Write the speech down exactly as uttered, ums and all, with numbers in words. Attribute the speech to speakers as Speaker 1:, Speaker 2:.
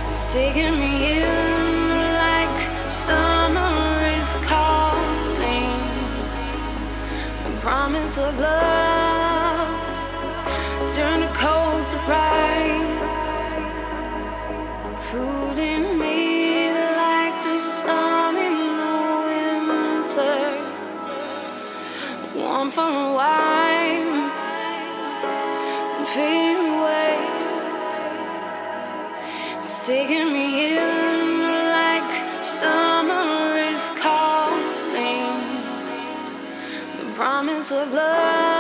Speaker 1: taking me in like summer is calling. The promise of love turned to cold surprise, fooling me like the sun in the winter, warm for a while and fading away, taking me in like summer is calling. The promise of love